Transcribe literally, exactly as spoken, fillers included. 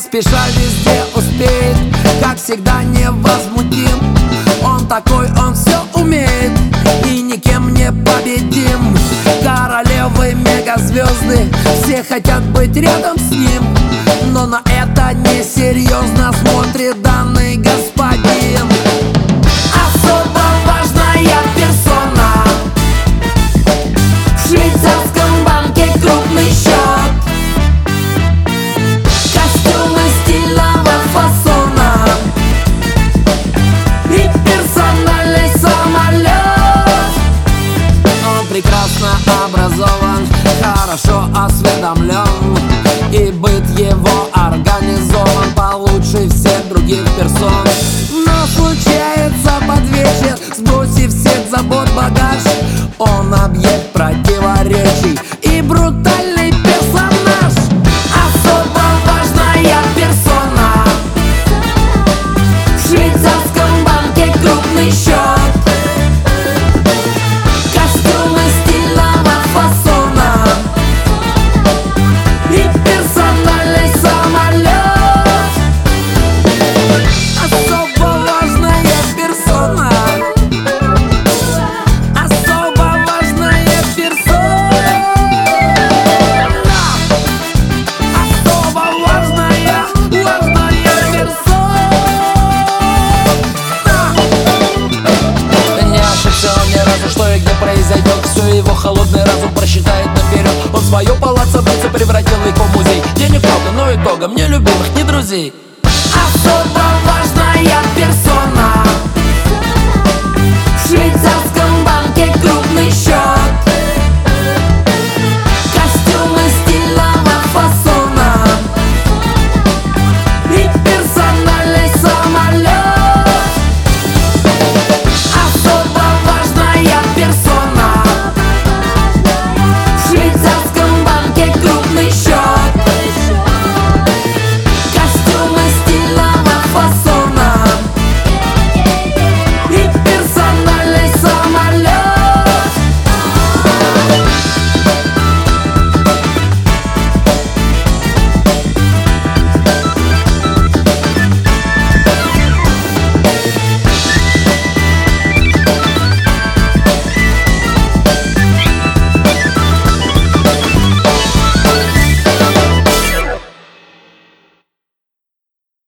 спеша везде успеет, как всегда невозмутим. Он такой, он все умеет и никем не победим. Королевы, мегазвезды, все хотят быть рядом с ним, но на это несерьезно смотрит данный господин. Особо важная персона, в швейцарском банке крупный счет, костюмы стильного фасона и персональный самолет. Он прекрасно образован, хорошо осведомлен, и быт его организован получше всех других персон. Но случается под вечер, сбросив всех забот багаж, он объект противоречий и брутальный персонаж. Особо важная персона, в швейцарском банке крупный счет, костюмы стильного фасона и персональный самолет. Особо важная персона, особо важная персона, особо важная, важная персона. Не ошибся он ни разу, что и где произойдет. Все его холодный разум просчитает наперед. Он свое палаццо превратил в музей, где не правда, но итогом не любимых, ни друзей.